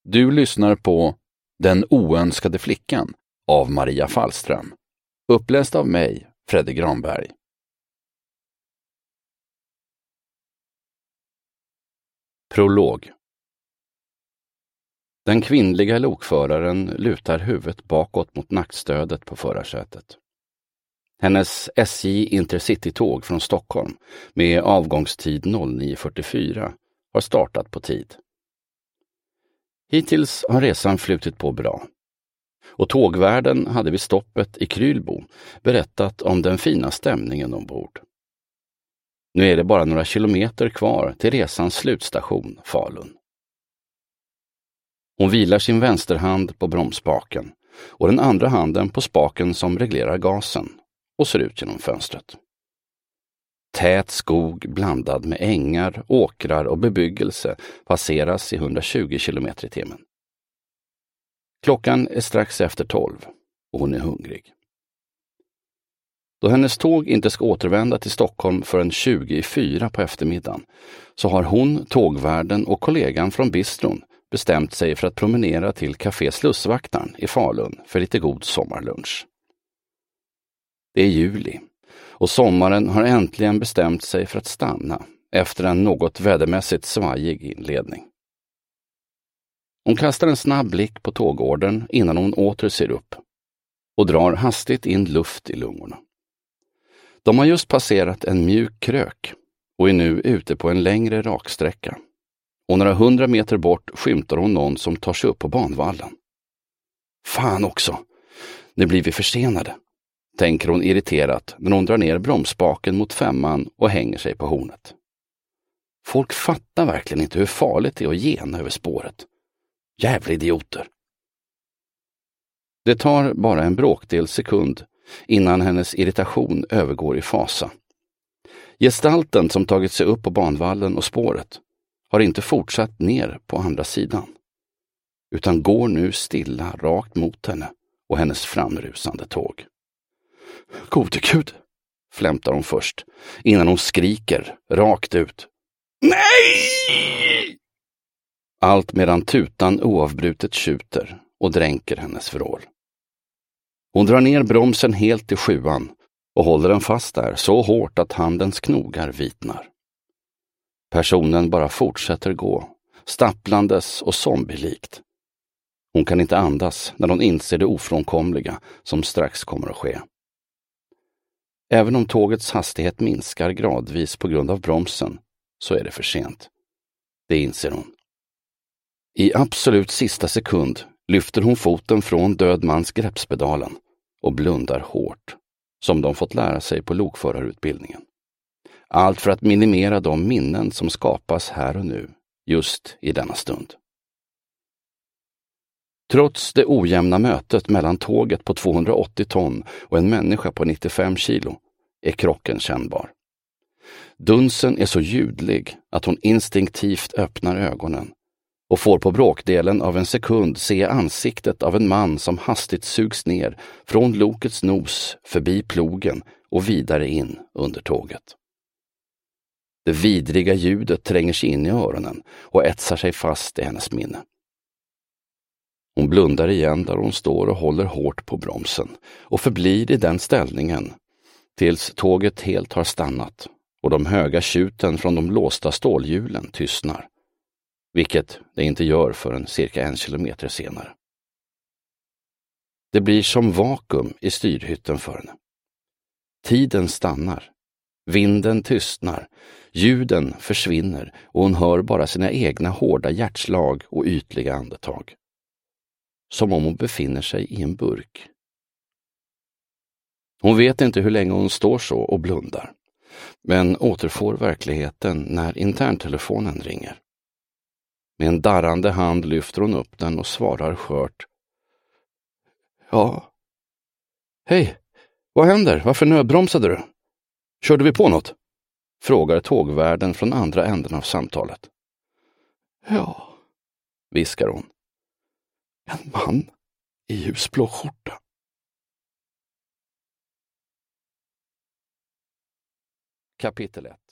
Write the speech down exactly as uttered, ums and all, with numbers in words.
Du lyssnar på Den oönskade flickan av Maria Fallström. Uppläst av mig, Fredrik Granberg. Prolog. Den kvinnliga lokföraren lutar huvudet bakåt mot nackstödet på förarsätet. Hennes S J Intercity-tåg från Stockholm med avgångstid nio fyrtiofyra har startat på tid. Hittills har resan flutit på bra. Och tågvärden hade vid stoppet i Krylbo berättat om den fina stämningen ombord. Nu är det bara några kilometer kvar till resans slutstation, Falun. Hon vilar sin vänsterhand på bromsspaken och den andra handen på spaken som reglerar gasen och ser ut genom fönstret. Tät skog blandad med ängar, åkrar och bebyggelse passeras i hundratjugo kilometer i timmen. Klockan är strax efter tolv och hon är hungrig. Då hennes tåg inte ska återvända till Stockholm förrän tjugo i fyra på eftermiddagen så har hon, tågvärden och kollegan från bistron bestämt sig för att promenera till Café Slussvaktaren i Falun för lite god sommarlunch. Det är juli och sommaren har äntligen bestämt sig för att stanna efter en något vädermässigt svajig inledning. Hon kastar en snabb blick på tågordern innan hon åter ser upp och drar hastigt in luft i lungorna. De har just passerat en mjuk krök och är nu ute på en längre raksträcka. Och några hundra meter bort skymtar hon någon som tar sig upp på banvallen. Fan också! Nu blir vi försenade, tänker hon irriterat när hon drar ner bromsspaken mot femman och hänger sig på hornet. Folk fattar verkligen inte hur farligt det är att gena över spåret. Jävla idioter! Det tar bara en bråkdel sekund innan hennes irritation övergår i fasa. Gestalten som tagit sig upp på banvallen och spåret har inte fortsatt ner på andra sidan, utan går nu stilla rakt mot henne och hennes framrusande tåg. Gode Gud, flämtar hon först, innan hon skriker rakt ut. Nej! Allt medan tutan oavbrutet tjuter och dränker hennes vrål. Hon drar ner bromsen helt i sjuan och håller den fast där så hårt att handens knogar vitnar. Personen bara fortsätter gå, stapplandes och zombielikt. Hon kan inte andas när hon inser det ofrånkomliga som strax kommer att ske. Även om tågets hastighet minskar gradvis på grund av bromsen så är det för sent. Det inser hon. I absolut sista sekund lyfter hon foten från död mans greppspedalen och blundar hårt, som de fått lära sig på lokförarutbildningen. Allt för att minimera de minnen som skapas här och nu, just i denna stund. Trots det ojämna mötet mellan tåget på tvåhundraåttio ton och en människa på nittiofem kilo är krocken kännbar. Dunsen är så ljudlig att hon instinktivt öppnar ögonen och får på bråkdelen av en sekund se ansiktet av en man som hastigt sugs ner från lokets nos förbi plogen och vidare in under tåget. Det vidriga ljudet tränger sig in i öronen och etsar sig fast i hennes minne. Hon blundar igen där hon står och håller hårt på bromsen och förblir i den ställningen tills tåget helt har stannat och de höga tjuten från de låsta stålhjulen tystnar, vilket det inte gör förrän cirka en kilometer senare. Det blir som vakuum i styrhytten för henne. Tiden stannar, vinden tystnar, ljuden försvinner och hon hör bara sina egna hårda hjärtslag och ytliga andetag. Som om hon befinner sig i en burk. Hon vet inte hur länge hon står så och blundar, men återfår verkligheten när interntelefonen ringer. Med en darrande hand lyfter hon upp den och svarar skört. Ja. Hej, vad händer? Varför nödbromsade du? Körde vi på något? Frågar tågvärden från andra änden av samtalet. Ja, viskar hon. En man i ljusblå skjorta. Kapitel ett.